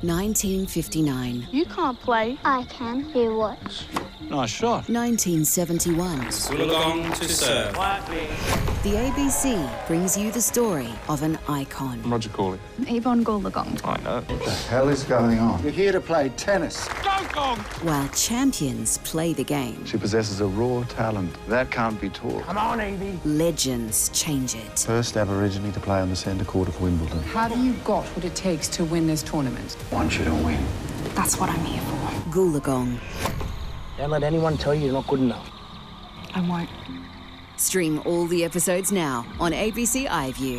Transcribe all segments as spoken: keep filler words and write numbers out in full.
nineteen fifty-nine. You can't play. I can. You watch. Nice shot. nineteen seventy-one. Wollongong to serve. The A B C brings you the story of an icon. Roger Corley. Yvonne Wollongong. I know. What the hell is going on? You're here to play tennis. While champions play the game, She possesses a raw talent. That can't be taught. Come on, Evie. legends change it. First Aborigine to play on the centre court of Wimbledon. Have you got what it takes to win this tournament? Want you to win. That's what I'm here for. Wollongong. Don't let anyone tell you you're not good enough. I won't. Stream all the episodes now on A B C iView.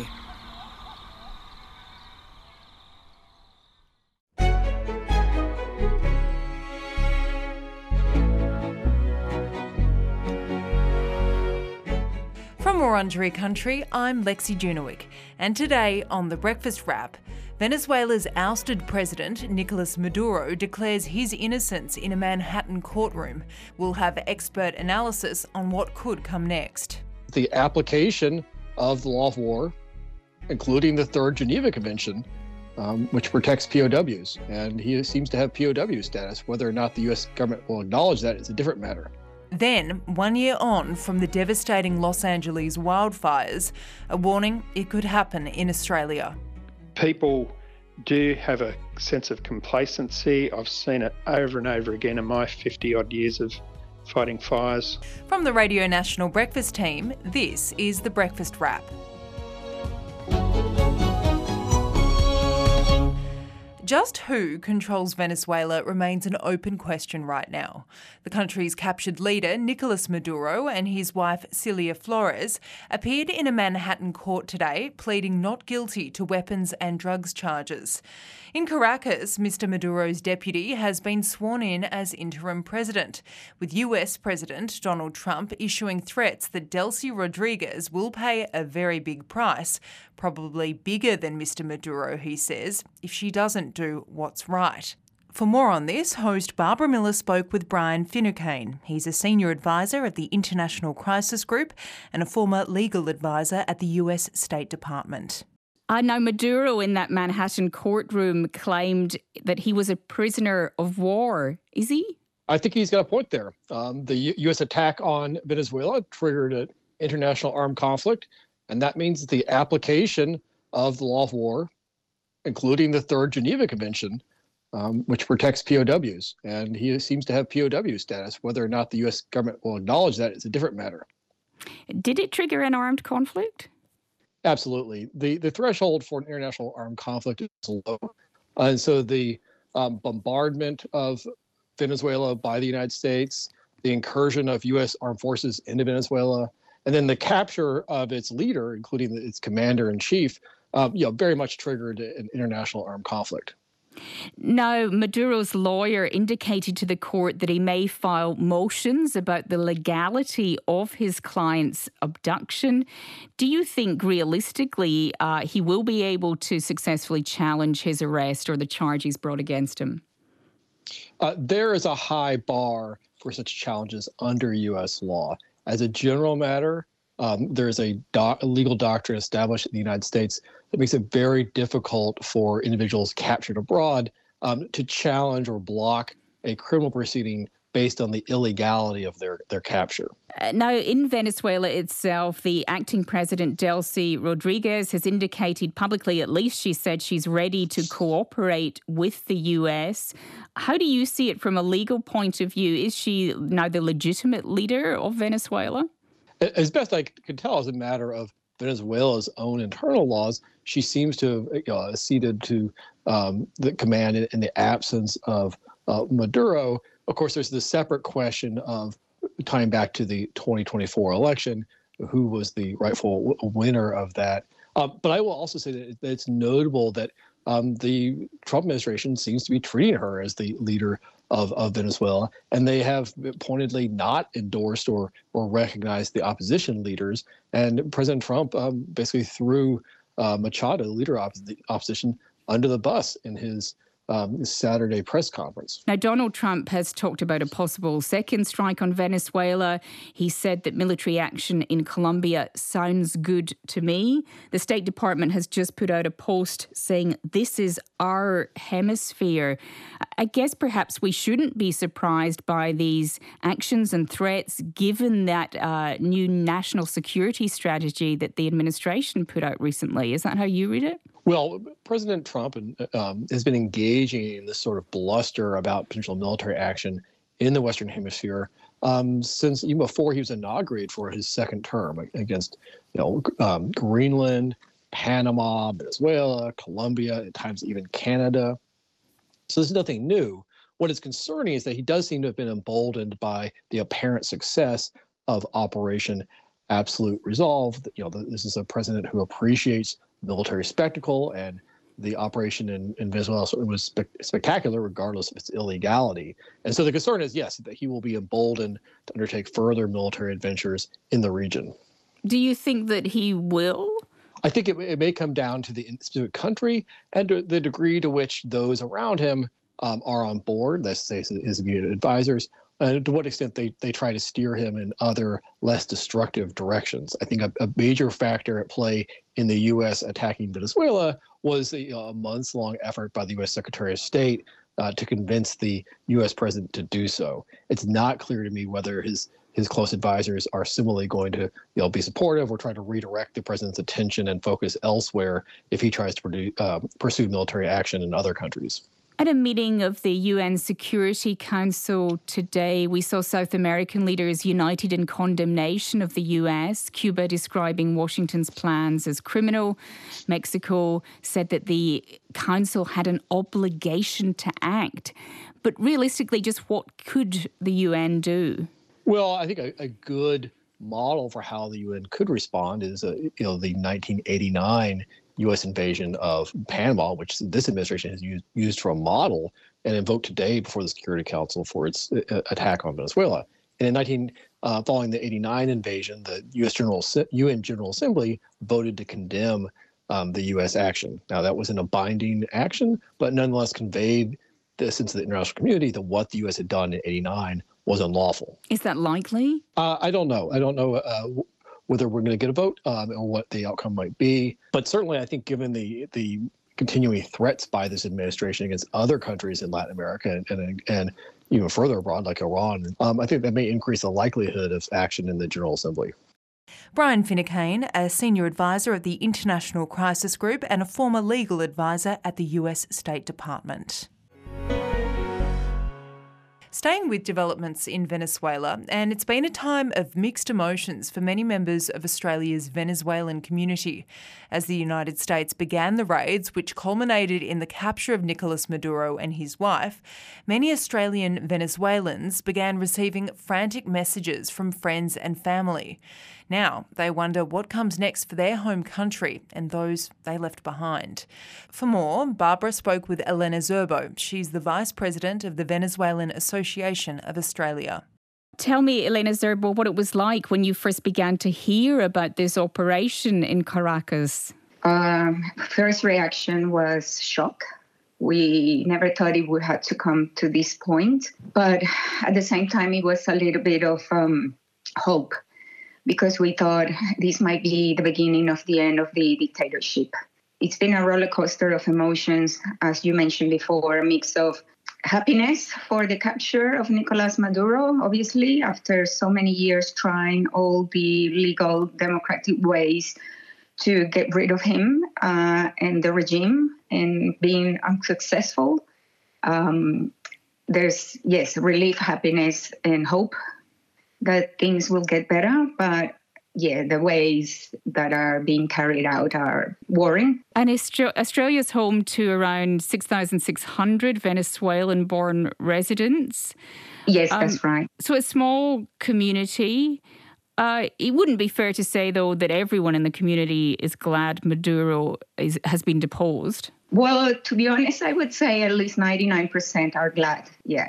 From Wurundjeri Country, I'm Lexi Junowick, and today on The Breakfast Wrap, Venezuela's ousted president, Nicolas Maduro, declares his innocence in a Manhattan courtroom. We'll have expert analysis on what could come next. The application of the law of war, including the Third Geneva Convention, um, which protects P O Ws, and he seems to have P O W status. Whether or not the U S government will acknowledge that is a different matter. Then, one year on from the devastating Los Angeles wildfires, a warning it could happen in Australia. People do have a sense of complacency. I've seen it over and over again in my fifty odd years of fighting fires. From the Radio National Breakfast team, this is The Breakfast Wrap. Just who controls Venezuela remains an open question right now. The country's captured leader, Nicolas Maduro, and his wife, Cilia Flores, appeared in a Manhattan court today, pleading not guilty to weapons and drugs charges. In Caracas, Mister Maduro's deputy has been sworn in as interim president, with U S President Donald Trump issuing threats that Delcy Rodriguez will pay a very big price, probably bigger than Mister Maduro, he says, if she doesn't do what's right. For more on this, host Barbara Miller spoke with Brian Finucane. He's a senior advisor at the International Crisis Group and a former legal advisor at the U S State Department. I know Maduro in that Manhattan courtroom claimed that he was a prisoner of war. Is he? I think he's got a point there. Um, the U- U.S. attack on Venezuela triggered an international armed conflict, and that means that the application of the law of war, including the Third Geneva Convention, um, which protects P O Ws, and he seems to have P O W status. Whether or not the U S government will acknowledge that is a different matter. Did it trigger an armed conflict? Absolutely. The the threshold for an international armed conflict is low. And so the um, bombardment of Venezuela by the United States, the incursion of U S armed forces into Venezuela, and then the capture of its leader, including its commander-in-chief, um, you know, very much triggered an international armed conflict. No, Maduro's lawyer indicated to the court that he may file motions about the legality of his client's abduction. Do you think realistically uh, he will be able to successfully challenge his arrest or the charges brought against him? Uh, there is a high bar for such challenges under U S law. As a general matter, um, there is a, do- a legal doctrine established in the United States that makes it very difficult for individuals captured abroad um, to challenge or block a criminal proceeding based on the illegality of their, their capture. Uh, now, in Venezuela itself, the acting president, Delcy Rodriguez, has indicated publicly, at least she said she's ready to cooperate with the U S. How do you see it from a legal point of view? Is she now the legitimate leader of Venezuela? As best I can tell, as a matter of Venezuela's own internal laws, she seems to have uh, ceded to um, the command in, in the absence of uh, Maduro. Of course, there's the separate question of tying back to the twenty twenty-four election, who was the rightful w- winner of that. Uh, but I will also say that, it, that it's notable that um, the Trump administration seems to be treating her as the leader of, of Venezuela, and they have pointedly not endorsed or or recognized the opposition leaders. And President Trump um, basically threw uh, Machado, the leader of the opposition, under the bus in his um, Saturday press conference. Now, Donald Trump has talked about a possible second strike on Venezuela. He said that military action in Colombia sounds good to me. The State Department has just put out a post saying this is our hemisphere. I guess perhaps we shouldn't be surprised by these actions and threats given that uh, new national security strategy that the administration put out recently. Is that how you read it? Well, President Trump um, has been engaging in this sort of bluster about potential military action in the Western Hemisphere um, since even before he was inaugurated for his second term against, you know, um, Greenland, Panama, Venezuela, Colombia, at times even Canada. So this is nothing new. What is concerning is that he does seem to have been emboldened by the apparent success of Operation Absolute Resolve. You know, this is a president who appreciates military spectacle, and the operation in, in Venezuela was spe- spectacular regardless of its illegality. And so the concern is, yes, that he will be emboldened to undertake further military adventures in the region. Do you think that he will? I think it, it may come down to the specific country and to the degree to which those around him um, are on board, let's say his immediate advisors, and to what extent they, they try to steer him in other less destructive directions. I think a, a major factor at play in the U S attacking Venezuela was a, a months-long effort by the U S Secretary of State uh, to convince the U S president to do so. It's not clear to me whether his his close advisors are similarly going to, you know, be supportive or try to redirect the president's attention and focus elsewhere if he tries to produce, uh, pursue military action in other countries. At a meeting of the U N Security Council today, we saw South American leaders united in condemnation of the U S, Cuba describing Washington's plans as criminal. Mexico said that the Council had an obligation to act. But realistically, just what could the U N do? Well, I think a, a good model for how the U N could respond is, uh, you know, the nineteen eighty-nine U S invasion of Panama, which this administration has used, used for a model and invoked today before the Security Council for its uh, attack on Venezuela. And in nineteen, uh, following the eighty-nine invasion, the U S General U N General Assembly voted to condemn um, the U S action. Now, that wasn't a binding action, but nonetheless conveyed the sense of the international community that what the U S had done in eighty-nine was unlawful. Is that likely? Uh, I don't know. I don't know uh, whether we're going to get a vote um, or what the outcome might be. But certainly, I think given the the continuing threats by this administration against other countries in Latin America and and, and even further abroad, like Iran, um, I think that may increase the likelihood of action in the General Assembly. Brian Finucane, a senior advisor of the International Crisis Group and a former legal advisor at the U S State Department. Staying with developments in Venezuela, and it's been a time of mixed emotions for many members of Australia's Venezuelan community as the United States began the raids which culminated in the capture of Nicolas Maduro and his wife. Many Australian Venezuelans began receiving frantic messages from friends and family. Now they wonder what comes next for their home country and those they left behind. For more, Barbara spoke with Elena Zerbo. She's the Vice President of the Venezuelan Association of Australia. Tell me, Elena Zerbo, what it was like when you first began to hear about this operation in Caracas. Um, first reaction was shock. We never thought it would have to come to this point. But at the same time, it was a little bit of um, hope, because we thought this might be the beginning of the end of the dictatorship. It's been a roller coaster of emotions, as you mentioned before, a mix of happiness for the capture of Nicolas Maduro, obviously, after so many years trying all the legal democratic ways to get rid of him uh, and the regime, and being unsuccessful. Um, there's, yes, relief, happiness, and hope that things will get better, but yeah, the ways that are being carried out are worrying. And Australia is home to around six thousand six hundred Venezuelan-born residents. Yes, um, that's right. So a small community. Uh, it wouldn't be fair to say, though, that everyone in the community is glad Maduro is, has been deposed. Well, to be honest, I would say at least ninety-nine percent are glad, yes.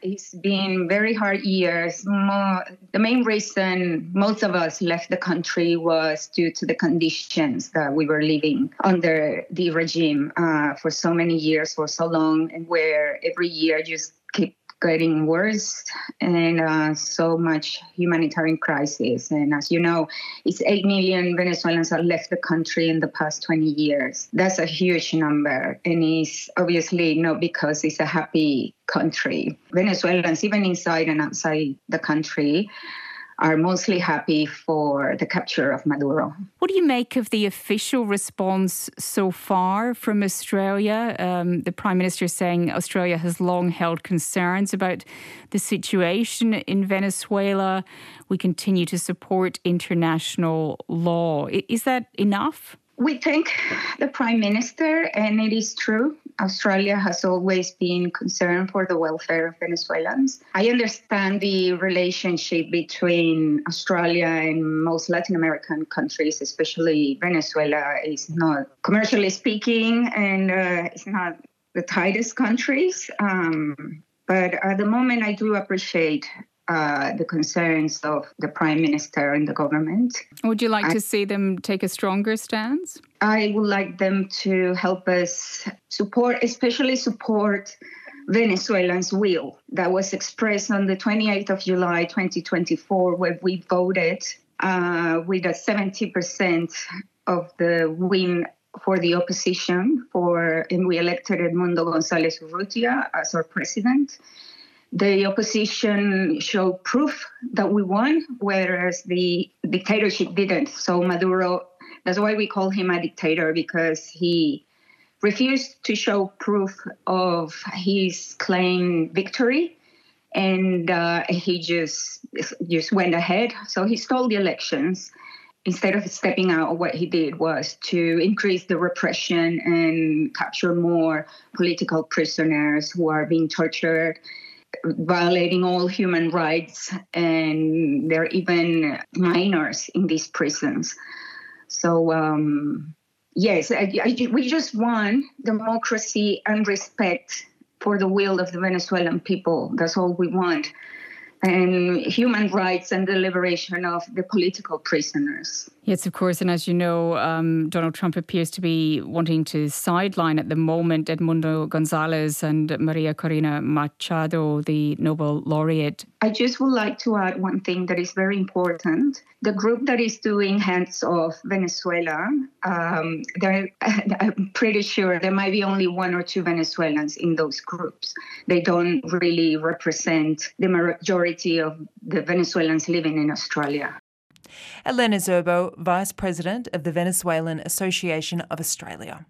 It's been very hard years. More, the main reason most of us left the country was due to the conditions that we were living under the regime uh, for so many years, for so long, and where every year just keep getting worse, and uh, so much humanitarian crisis. And as you know, it's eight million Venezuelans that left the country in the past twenty years. That's a huge number, and it's obviously not because it's a happy country. Venezuelans, even inside and outside the country, are mostly happy for the capture of Maduro. What do you make of the official response so far from Australia? Um, the Prime Minister is saying Australia has long held concerns about the situation in Venezuela. We continue to support international law. Is that enough? We thank the Prime Minister, and it is true. Australia has always been concerned for the welfare of Venezuelans. I understand the relationship between Australia and most Latin American countries, especially Venezuela, is not, commercially speaking, and uh, it's not the tightest countries. Um, but at the moment, I do appreciate Uh, the concerns of the Prime Minister and the government. Would you like I, to see them take a stronger stance? I would like them to help us support, especially support Venezuelans' will that was expressed on the twenty-eighth of July, twenty twenty-four, where we voted uh, with a seventy percent of the win for the opposition, for, and we elected Edmundo González Urrutia as our president. The opposition showed proof that we won, whereas the dictatorship didn't. So Maduro, that's why we call him a dictator, because he refused to show proof of his claimed victory, and uh, he just just went ahead. So he stole the elections. Instead of stepping out, what he did was to increase the repression and capture more political prisoners who are being tortured, violating all human rights, and there are even minors in these prisons. So, um, yes, I, I, we just want democracy and respect for the will of the Venezuelan people. That's all we want. And human rights and the liberation of the political prisoners. Yes, of course. And as you know, um, Donald Trump appears to be wanting to sideline at the moment Edmundo González and Maria Corina Machado, the Nobel laureate. I just would like to add one thing that is very important. The group that is doing Hands Off Venezuela, um, I'm pretty sure there might be only one or two Venezuelans in those groups. They don't really represent the majority of the Venezuelans living in Australia. Elena Zerbo, Vice President of the Venezuelan Association of Australia.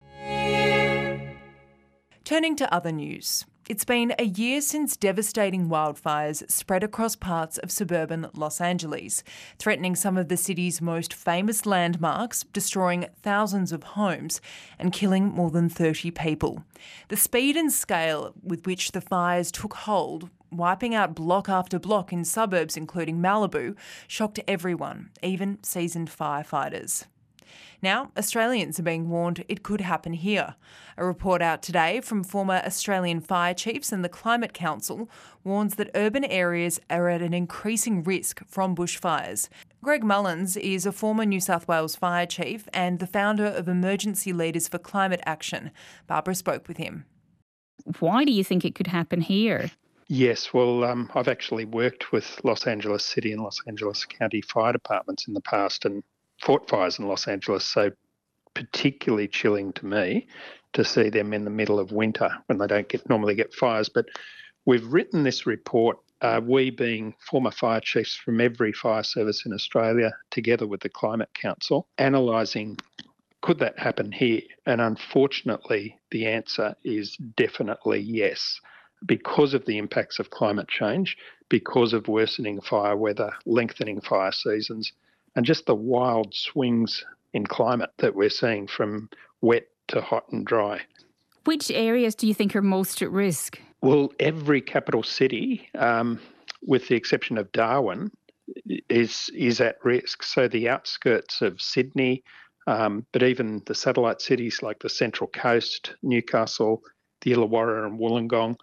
Turning to other news. It's been a year since devastating wildfires spread across parts of suburban Los Angeles, threatening some of the city's most famous landmarks, destroying thousands of homes and killing more than thirty people. The speed and scale with which the fires took hold, wiping out block after block in suburbs including Malibu, shocked everyone, even seasoned firefighters. Now, Australians are being warned it could happen here. A report out today from former Australian fire chiefs and the Climate Council warns that urban areas are at an increasing risk from bushfires. Greg Mullins is a former New South Wales fire chief and the founder of Emergency Leaders for Climate Action. Barbara spoke with him. Why do you think it could happen here? Yes, well, um, I've actually worked with Los Angeles City and Los Angeles County fire departments in the past and fought fires in Los Angeles, so particularly chilling to me to see them in the middle of winter when they don't get normally get fires. But we've written this report, uh, we being former fire chiefs from every fire service in Australia, together with the Climate Council, analysing could that happen here? And unfortunately, the answer is definitely yes. Because of the impacts of climate change, because of worsening fire weather, lengthening fire seasons, and just the wild swings in climate that we're seeing from wet to hot and dry. Which areas do you think are most at risk? Well, every capital city, um, with the exception of Darwin, is is at risk. So the outskirts of Sydney, um, but even the satellite cities like the Central Coast, Newcastle, the Illawarra and Wollongong,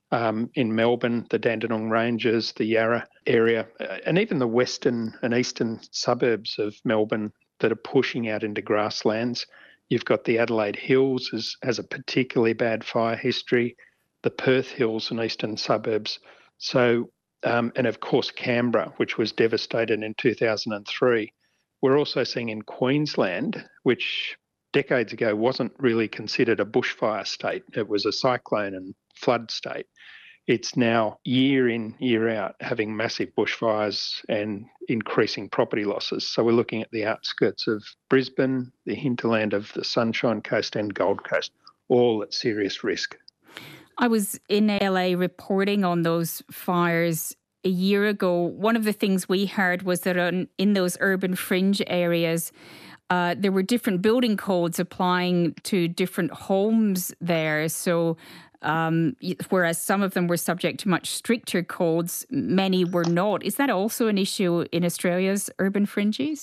Um, in Melbourne, the Dandenong Ranges, the Yarra area, uh, and even the western and eastern suburbs of Melbourne that are pushing out into grasslands. You've got the Adelaide Hills as, has a particularly bad fire history, the Perth Hills and eastern suburbs. So, um, and of course Canberra, which was devastated in two thousand three. We're also seeing in Queensland, which decades ago wasn't really considered a bushfire state. It was a cyclone and flood state. It's now year in, year out having massive bushfires and increasing property losses. So we're looking at the outskirts of Brisbane, the hinterland of the Sunshine Coast and Gold Coast, all at serious risk. I was in L A reporting on those fires a year ago. One of the things we heard was that on, in those urban fringe areas, Uh, there were different building codes applying to different homes there. So um, whereas some of them were subject to much stricter codes, many were not. Is that also an issue in Australia's urban fringes?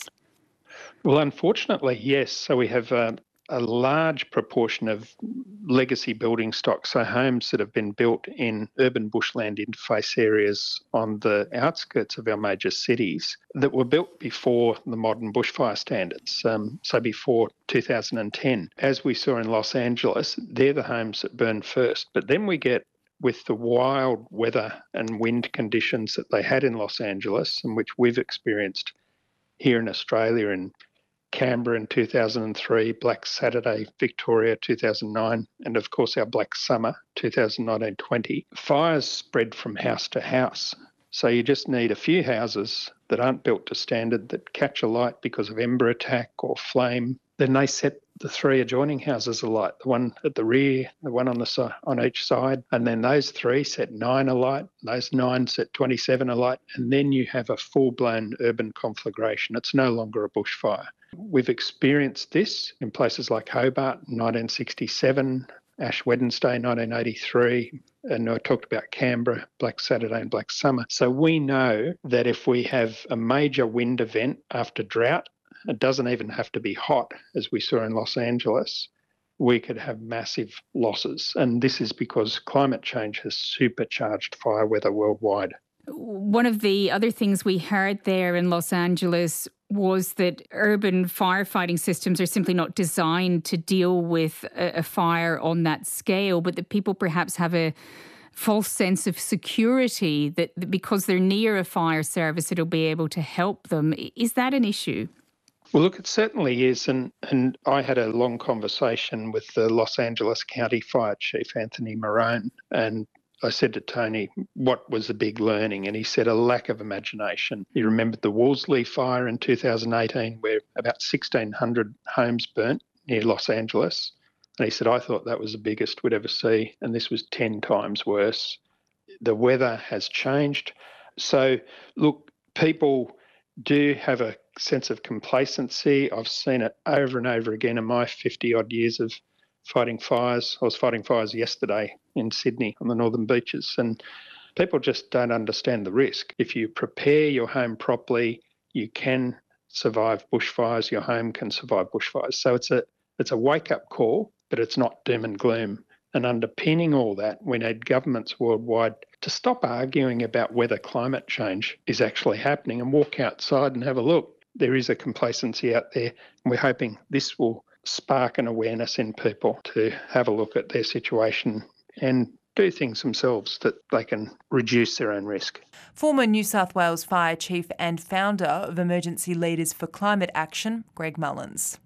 Well, unfortunately, yes. So we have uh, a large proportion of legacy building stock, so homes that have been built in urban bushland interface areas on the outskirts of our major cities that were built before the modern bushfire standards, um, so before two thousand ten. As we saw in Los Angeles, they're the homes that burn first. But then we get, with the wild weather and wind conditions that they had in Los Angeles and which we've experienced here in Australia in Canberra in two thousand three, Black Saturday, Victoria two thousand nine, and of course our Black Summer two thousand nineteen twenty. Fires spread from house to house. So you just need a few houses that aren't built to standard that catch alight because of ember attack or flame. Then they set the three adjoining houses alight, the one at the rear, the one on the si- on each side, and then those three set nine alight, those nine set twenty-seven alight, and then you have a full-blown urban conflagration. It's no longer a bushfire. We've experienced this in places like Hobart in nineteen sixty-seven, Ash Wednesday nineteen eighty-three, and I talked about Canberra, Black Saturday and Black Summer. So we know that if we have a major wind event after drought, it doesn't even have to be hot, as we saw in Los Angeles, we could have massive losses. And this is because climate change has supercharged fire weather worldwide. One of the other things we heard there in Los Angeles was that urban firefighting systems are simply not designed to deal with a, a fire on that scale, but that people perhaps have a false sense of security that, that because they're near a fire service, it'll be able to help them. Is that an issue? Well, look, it certainly is. And, and I had a long conversation with the Los Angeles County Fire Chief, Anthony Marone, and I said to Tony, what was the big learning? And he said a lack of imagination. He remembered the Wolseley fire in two thousand eighteen where about sixteen hundred homes burnt near Los Angeles. And he said, I thought that was the biggest we'd ever see, and this was ten times worse. The weather has changed. So, look, people do have a sense of complacency. I've seen it over and over again in my fifty-odd years of fighting fires. I was fighting fires yesterday in Sydney on the northern beaches, and people just don't understand the risk. If you prepare your home properly, you can survive bushfires. Your home can survive bushfires. So it's a it's a wake-up call, but it's not doom and gloom. And underpinning all that, we need governments worldwide to stop arguing about whether climate change is actually happening and walk outside and have a look. There is a complacency out there, and we're hoping this will spark an awareness in people to have a look at their situation and do things themselves that they can reduce their own risk. Former New South Wales Fire Chief and founder of Emergency Leaders for Climate Action, Greg Mullins.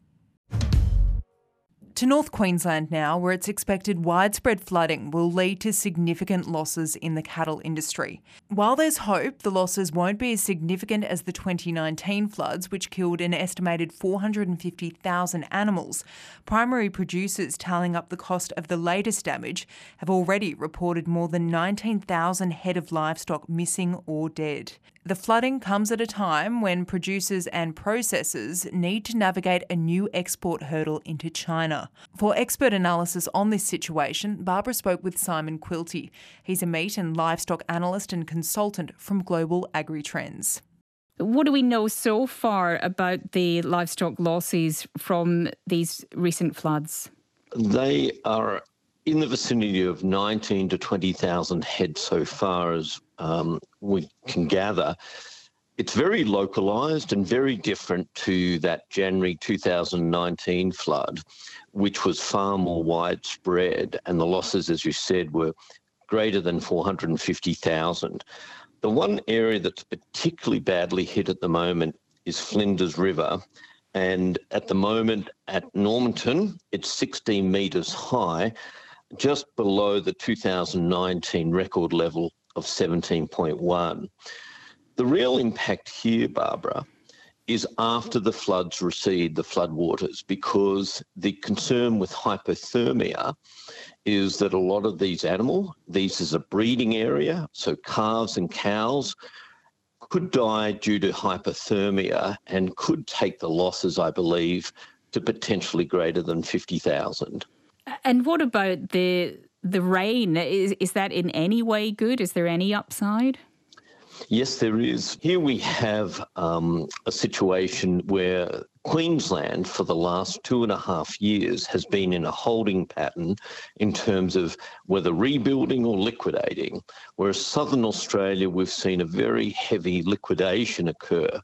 To North Queensland now, where it's expected widespread flooding will lead to significant losses in the cattle industry. While there's hope the losses won't be as significant as the twenty nineteen floods, which killed an estimated four hundred fifty thousand animals, primary producers tallying up the cost of the latest damage have already reported more than nineteen thousand head of livestock missing or dead. The flooding comes at a time when producers and processors need to navigate a new export hurdle into China. For expert analysis on this situation, Barbara spoke with Simon Quilty. He's a meat and livestock analyst and consultant from Global Agri-Trends. What do we know so far about the livestock losses from these recent floods? They are in the vicinity of nineteen to twenty thousand head so far as um, we can gather. It's very localised and very different to that January two thousand nineteen flood, which was far more widespread, and the losses, as you said, were greater than four hundred fifty thousand. The one area that's particularly badly hit at the moment is Flinders River, and at the moment at Normanton, it's sixteen metres high, just below the two thousand nineteen record level of seventeen point one. The real impact here, Barbara, is after the floods recede, the floodwaters, because the concern with hypothermia is that a lot of these animals, these is a breeding area, so calves and cows could die due to hypothermia and could take the losses, I believe, to potentially greater than fifty thousand. And what about the the rain? Is, is that in any way good? Is there any upside? Yes, there is. Here we have um, a situation where Queensland for the last two and a half years has been in a holding pattern in terms of whether rebuilding or liquidating, whereas Southern Australia we've seen a very heavy liquidation occur.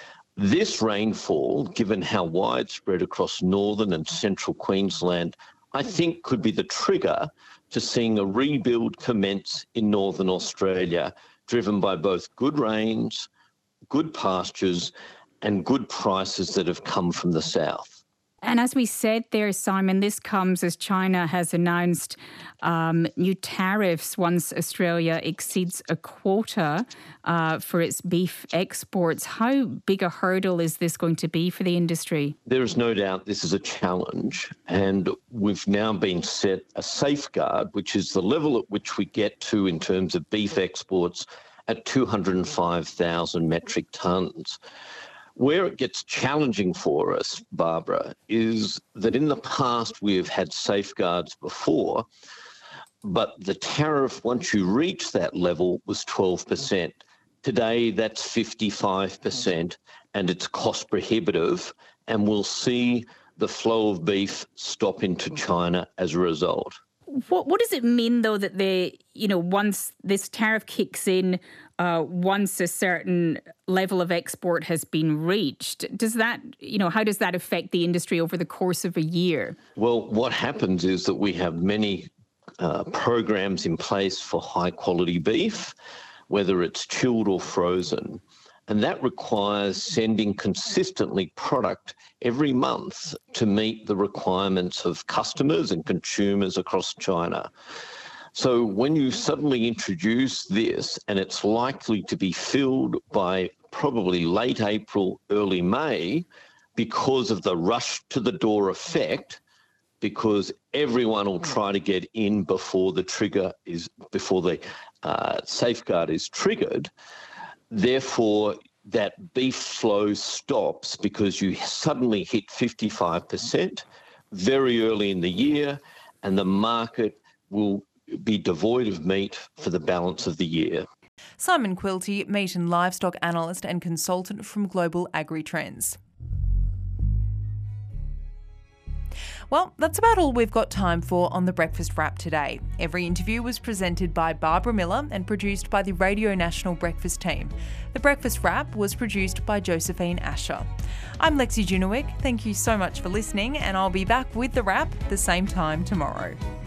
This rainfall, given how widespread across northern and central Queensland, I think could be the trigger to seeing a rebuild commence in northern Australia, driven by both good rains, good pastures, and good prices that have come from the south. And as we said there, Simon, this comes as China has announced um, new tariffs once Australia exceeds a quota uh, for its beef exports. How big a hurdle is this going to be for the industry? There is no doubt this is a challenge, and we've now been set a safeguard, which is the level at which we get to in terms of beef exports at two hundred five thousand metric tonnes. Where it gets challenging for us, Barbara, is that in the past we have had safeguards before, but the tariff, once you reach that level, was twelve percent. Today, that's fifty-five percent, and it's cost prohibitive, and we'll see the flow of beef stop into China as a result. What what does it mean, though, that they, you know, once this tariff kicks in, uh, once a certain level of export has been reached, does that, you know, how does that affect the industry over the course of a year? Well, what happens is that we have many uh, programs in place for high quality beef, whether it's chilled or frozen. And that requires sending consistently product every month to meet the requirements of customers and consumers across China. So when you suddenly introduce this, and it's likely to be filled by probably late April, early May, because of the rush to the door effect, because everyone will try to get in before the trigger is, before the uh, safeguard is triggered. Therefore, that beef flow stops because you suddenly hit fifty-five percent very early in the year, and the market will be devoid of meat for the balance of the year. Simon Quilty, meat and livestock analyst and consultant from Global Agri-Trends. Well, that's about all we've got time for on The Breakfast Wrap today. Every interview was presented by Barbara Miller and produced by the Radio National Breakfast team. The Breakfast Wrap was produced by Josephine Asher. I'm Lexi Junowick. Thank you so much for listening, and I'll be back with The Wrap the same time tomorrow.